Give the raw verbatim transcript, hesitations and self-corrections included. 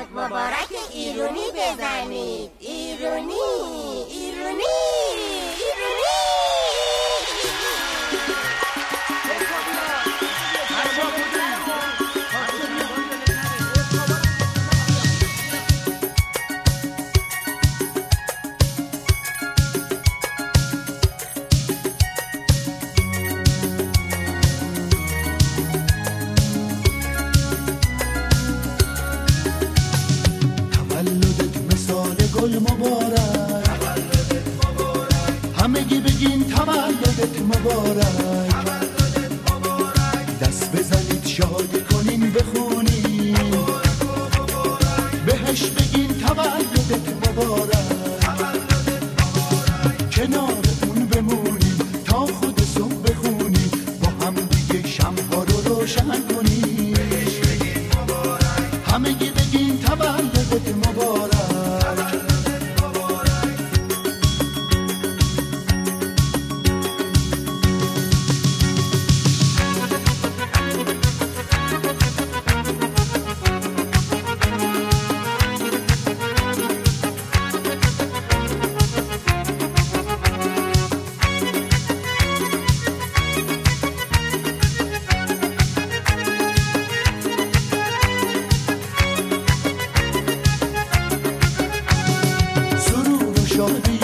مبارک ایرونی بزنید. ایرونی ایرونی ایرونی. گل مبارک، همگی بگین تولدت مبارک. دست بزنید شاد کنین بخونین، بهش بگین تولدت مبارک. کنار اون بمونین تا خود صبح بخونین، با هم دیگه شمع‌ها رو روشن کنین. همگی بگین تولدت مبارک. شادی